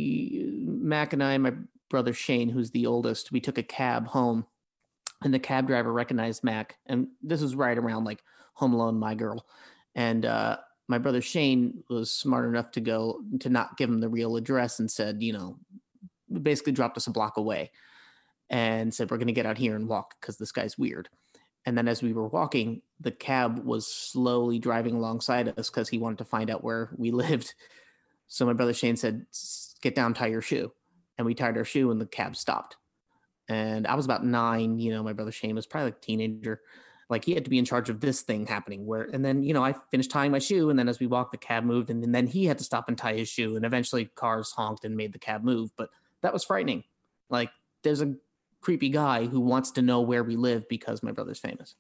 Mac and I, my brother Shane, who's the oldest, we took a cab home. And the cab driver recognized Mac. And this was right around like Home Alone, My Girl. And uh, my brother Shane was smart enough to go to not give him the real address, and said, you know, basically dropped us a block away and said, "We're going to get out here and walk because this guy's weird." And then as we were walking, the cab was slowly driving alongside us because he wanted to find out where we lived. So my brother Shane said, "Get down, tie your shoe." And we tied our shoe, and the cab stopped. And I was about nine, you know, my brother Shane was probably like a teenager. Like, he had to be in charge of this thing happening where, and then, you know, I finished tying my shoe, and then as we walked, the cab moved, and, and then he had to stop and tie his shoe, and eventually cars honked and made the cab move. But that was frightening. Like, there's a creepy guy who wants to know where we live because my brother's famous.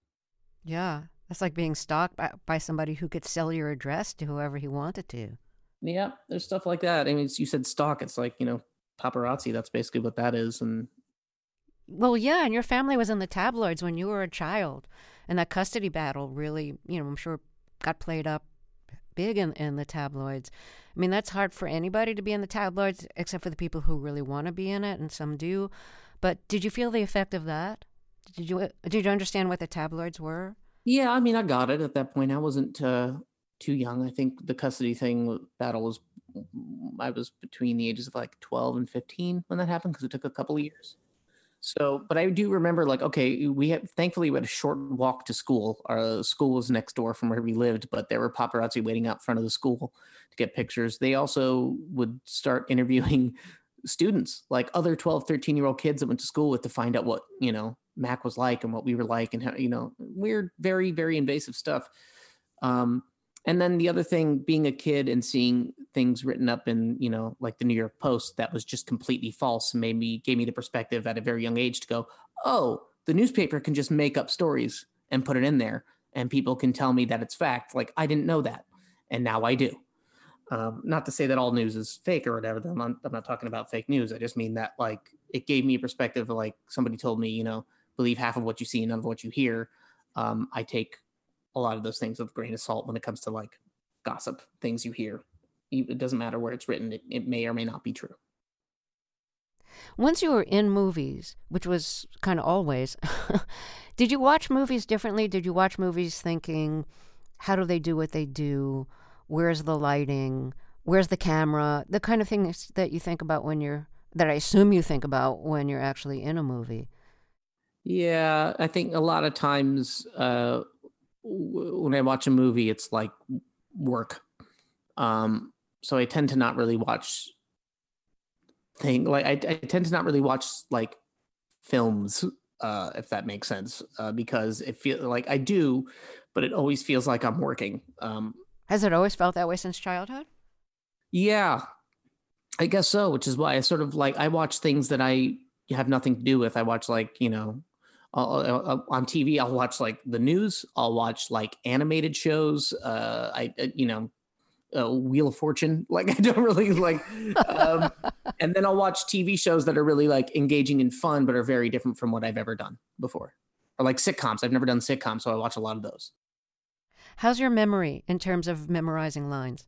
Yeah, that's like being stalked by, by somebody who could sell your address to whoever he wanted to. Yeah, there's stuff like that. I mean, it's, you said stalk. It's like, you know, paparazzi. That's basically what that is. And well, yeah, and your family was in the tabloids when you were a child, and that custody battle really, you know, I'm sure got played up big in, in the tabloids. I mean, that's hard for anybody to be in the tabloids, except for the people who really want to be in it, and some do. But did you feel the effect of that? Did you did you understand what the tabloids were? Yeah, I mean, I got it at that point. I wasn't uh, too young. I think the custody thing battle was I was between the ages of like twelve and fifteen when that happened, because it took a couple of years. So, but I do remember, like, okay, we had, thankfully we had a short walk to school. Our school was next door from where we lived, but there were paparazzi waiting out front of the school to get pictures. They also would start interviewing students, like other twelve, thirteen year old kids that went to school with, to find out what, you know, Mac was like and what we were like, and how, you know, weird, very, very invasive stuff. Um, And then the other thing, being a kid and seeing things written up in, you know, like the New York Post that was just completely false, made me, gave me the perspective at a very young age to go, oh, the newspaper can just make up stories and put it in there, and people can tell me that it's fact. Like, I didn't know that, and now I do. Um, not to say that all news is fake or whatever. I'm not, I'm not talking about fake news. I just mean that, like, it gave me a perspective of, like, somebody told me, you know, believe half of what you see and none of what you hear. Um, I take a lot of those things with a grain of salt when it comes to, like, gossip, things you hear. It doesn't matter where it's written. It, it may or may not be true. Once you were in movies, which was kind of always, did you watch movies differently? Did you watch movies thinking, how do they do what they do? Where's the lighting? Where's the camera? The kind of things that you think about when you're, that I assume you think about when you're actually in a movie. Yeah, I think a lot of times, uh, when I watch a movie, it's like work. Um, so I tend to not really watch thing like I, I tend to not really watch like films, uh, if that makes sense, uh, because it feels like I do, but it always feels like I'm working. Um, Has it always felt that way since childhood? Yeah, I guess so, which is why I sort of like, I watch things that I have nothing to do with. I watch, like, you know, I'll, I'll, on T V, I'll watch like the news. I'll watch like animated shows. Uh, I, you know, uh, Wheel of Fortune. Like, I don't really like, um, and then I'll watch T V shows that are really like engaging and fun, but are very different from what I've ever done before. Or like sitcoms. I've never done sitcoms, so I watch a lot of those. How's your memory in terms of memorizing lines?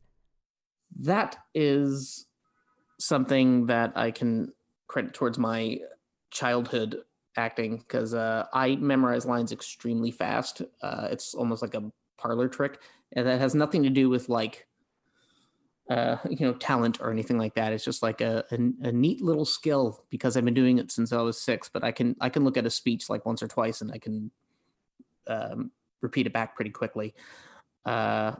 That is something that I can credit towards my childhood acting, because uh, I memorize lines extremely fast. Uh, it's almost like a parlor trick, and that has nothing to do with like, uh, you know, talent or anything like that. It's just like a, a a neat little skill, because I've been doing it since I was six. But I can I can look at a speech like once or twice, and I can um, repeat it back pretty quickly. Uh,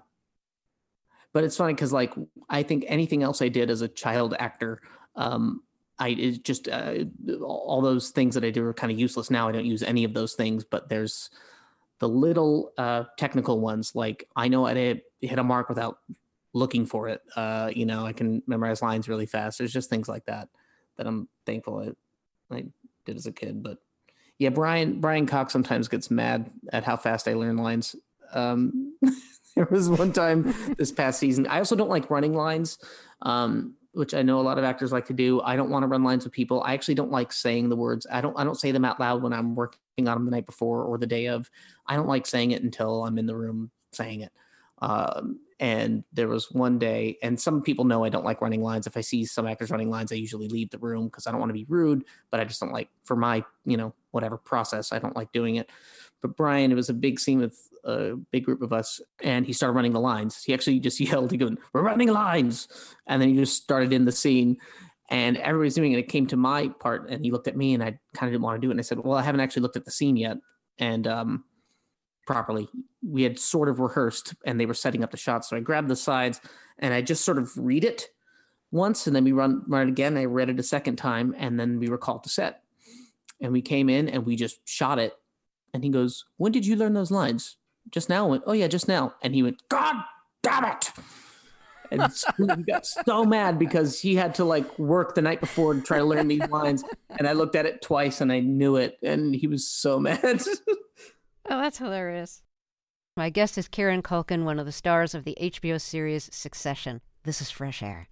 but it's funny because, like, I think anything else I did as a child actor, um, I it's just uh, all those things that I do are kind of useless now. I don't use any of those things, but there's the little uh, technical ones. Like, I know how to hit a mark without looking for it. Uh, you know, I can memorize lines really fast. There's just things like that that I'm thankful I, I did as a kid. But yeah, Brian Brian Cox sometimes gets mad at how fast I learn lines. Um, there was one time this past season. I also don't like running lines. Um, which I know a lot of actors like to do. I don't want to run lines with people. I actually don't like saying the words. I don't I don't say them out loud when I'm working on them the night before or the day of. I don't like saying it until I'm in the room saying it. Um, and there was one day, and some people know I don't like running lines. If I see some actors running lines, I usually leave the room because I don't want to be rude, but I just don't like, for my, you know, whatever process, I don't like doing it. But Brian, it was a big scene with a big group of us, and he started running the lines. He actually just yelled, he goes, "We're running lines." And then he just started in the scene, and everybody's doing it. It came to my part, and he looked at me, and I kind of didn't want to do it. And I said, well, I haven't actually looked at the scene yet. And um, properly, we had sort of rehearsed, and they were setting up the shots. So I grabbed the sides, and I just sort of read it once, and then we run, run it again. I read it a second time, and then we were called to set. And we came in, and we just shot it. And he goes, "When did you learn those lines?" "Just now." I went, "Oh yeah, just now." And he went, "God damn it." And he got so mad because he had to like work the night before to try to learn these lines. And I looked at it twice and I knew it. And he was so mad. Oh, that's hilarious. My guest is Kieran Culkin, one of the stars of the H B O series Succession. This is Fresh Air.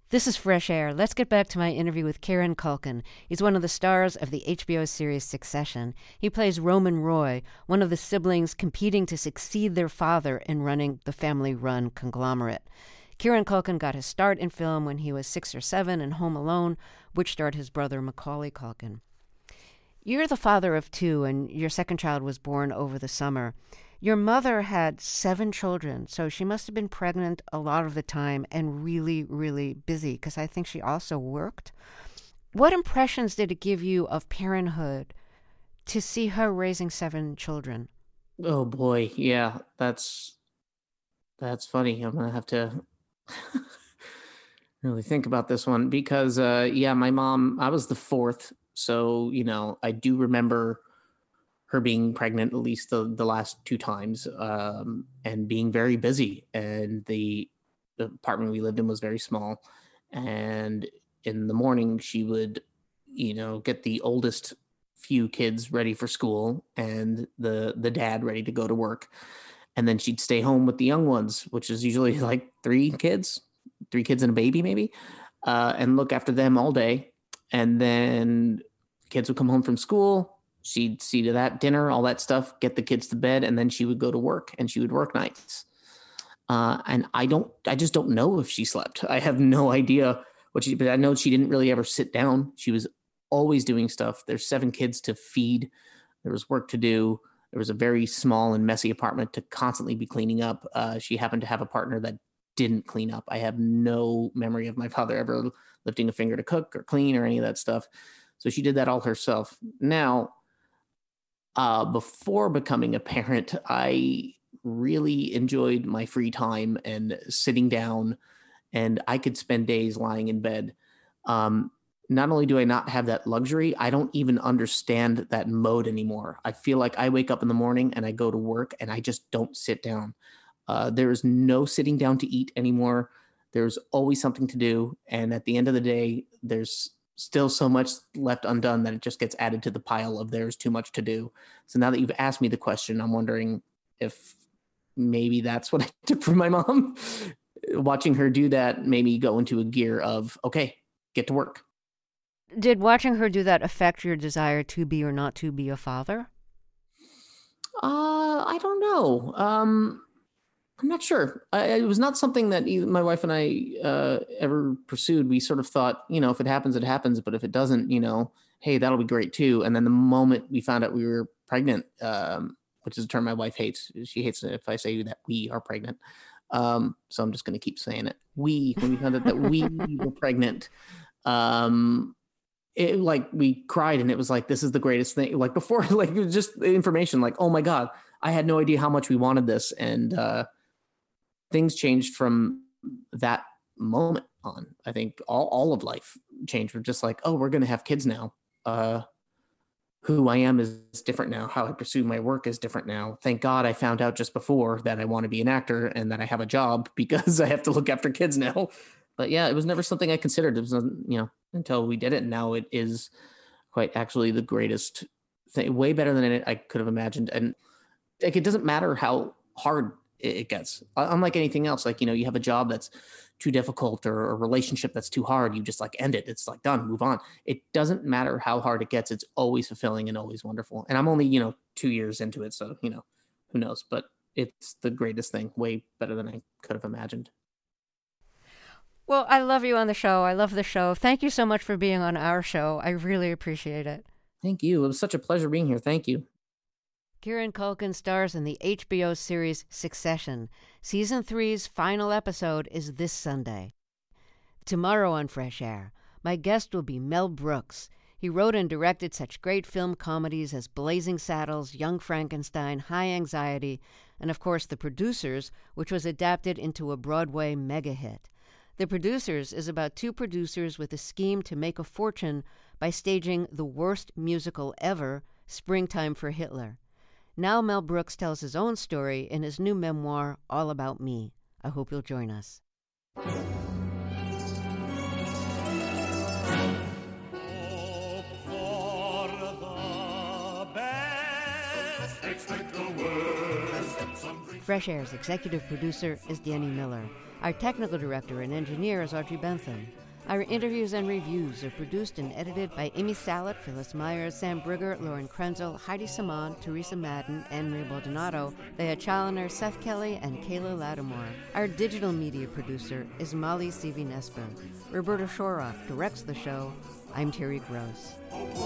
This is Fresh Air. Let's get back to my interview with Kieran Culkin. He's one of the stars of the H B O series Succession. He plays Roman Roy, one of the siblings competing to succeed their father in running the family-run conglomerate. Kieran Culkin got his start in film when he was six or seven in Home Alone, which starred his brother Macaulay Culkin. You're the father of two, and your second child was born over the summer. Your mother had seven children, so she must have been pregnant a lot of the time and really, really busy, because I think she also worked. What impressions did it give you of parenthood to see her raising seven children? Oh boy, yeah, that's that's funny. I'm gonna have to really think about this one because, uh, yeah, my mom, I was the fourth, so you know, I do remember her being pregnant at least the, the last two times, um, and being very busy. And the, the apartment we lived in was very small. And in the morning, she would, you know, get the oldest few kids ready for school and the the dad ready to go to work. And then she'd stay home with the young ones, which is usually like three kids, three kids and a baby maybe, uh, and look after them all day. And then kids would come home from school. She'd see to that, dinner, all that stuff, get the kids to bed, and then she would go to work, and she would work nights. Uh, and I don't, I just don't know if she slept. I have no idea what she, but I know she didn't really ever sit down. She was always doing stuff. There's seven kids to feed. There was work to do. There was a very small and messy apartment to constantly be cleaning up. Uh, she happened to have a partner that didn't clean up. I have no memory of my father ever lifting a finger to cook or clean or any of that stuff. So she did that all herself. Now, Uh, before becoming a parent, I really enjoyed my free time and sitting down, and I could spend days lying in bed. Um, not only do I not have that luxury, I don't even understand that mode anymore. I feel like I wake up in the morning and I go to work and I just don't sit down. Uh, there is no sitting down to eat anymore. There's always something to do. And at the end of the day, there's still so much left undone that it just gets added to the pile of there's too much to do. So now that you've asked me the question, I'm wondering if maybe that's what I took from my mom. Watching her do that made me go into a gear of, okay, get to work. Did watching her do that affect your desire to be or not to be a father? Uh, I don't know. Um, I'm not sure. I, it was not something that either my wife and I uh, ever pursued. We sort of thought, you know, if it happens, it happens. But if it doesn't, you know, hey, that'll be great too. And then the moment we found out we were pregnant, um, which is a term my wife hates. She hates it if I say that we are pregnant. Um, so I'm just going to keep saying it. We, when we found out that we were pregnant, um, it like we cried and it was like, this is the greatest thing. Like before, like it was just information like, oh my God, I had no idea how much we wanted this. And, uh, things changed from that moment on. I think all, all of life changed. We're just like, oh, we're going to have kids now. Uh, who I am is different now. How I pursue my work is different now. Thank God I found out just before that I want to be an actor and that I have a job because I have to look after kids now. But yeah, it was never something I considered. It was, you know, until we did it. Now it is quite actually the greatest thing, way better than I could have imagined. And like, it doesn't matter how hard it gets. Unlike anything else, like, you know, you have a job that's too difficult or a relationship that's too hard, you just like end it. It's like done, move on. It doesn't matter how hard it gets. It's always fulfilling and always wonderful. And I'm only, you know, two years into it. So, you know, who knows, but it's the greatest thing, way better than I could have imagined. Well, I love you on the show. I love the show. Thank you so much for being on our show. I really appreciate it. Thank you. It was such a pleasure being here. Thank you. Kieran Culkin stars in the H B O series Succession. Season three's final episode is this Sunday. Tomorrow on Fresh Air, my guest will be Mel Brooks. He wrote and directed such great film comedies as Blazing Saddles, Young Frankenstein, High Anxiety, and of course The Producers, which was adapted into a Broadway mega hit. The Producers is about two producers with a scheme to make a fortune by staging the worst musical ever, Springtime for Hitler. Now Mel Brooks tells his own story in his new memoir, All About Me. I hope you'll join us. Hope for the best. Expect the worst. Fresh Air's executive producer is Danny Miller. Our technical director and engineer is Audrey Bentham. Our interviews and reviews are produced and edited by Amy Salet, Phyllis Myers, Sam Brigger, Lauren Krenzel, Heidi Saman, Teresa Madden, Anne-Marie Baldonado, Thea Challoner, Seth Kelly, and Kayla Lattimore. Our digital media producer is Molly Seavy-Nesper. Roberta Shorrock directs the show. I'm Terry Gross.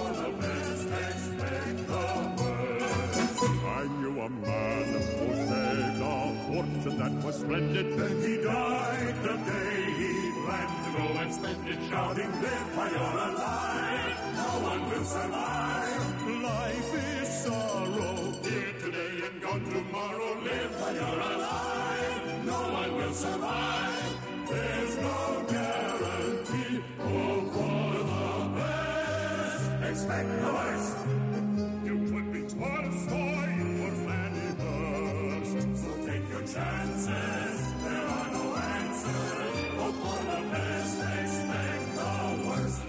I knew a man who said a fortune that was splendid. Then he died the day he planned to go and spend it, shouting, live while you're alive. No one will survive. Life is sorrow. Here today and gone tomorrow. Live while you're alive. No one will survive. There's no guarantee. Hope for the best. Expect the worst. You could be Tolstoy or Fanny Hurst. So take your chances. There are no answers. Hope for the best. Expect the worst.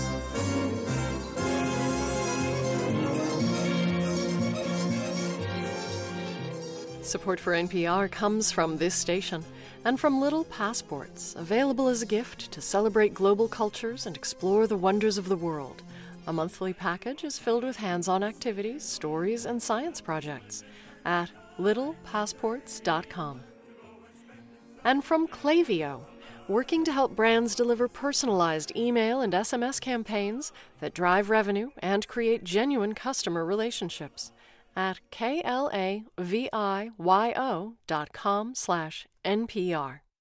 Support for N P R comes from this station and from Little Passports, available as a gift to celebrate global cultures and explore the wonders of the world. A monthly package is filled with hands-on activities, stories, and science projects at little passports dot com. And from Klaviyo, working to help brands deliver personalized email and S M S campaigns that drive revenue and create genuine customer relationships at K L A V I Y O dot com slash N P R.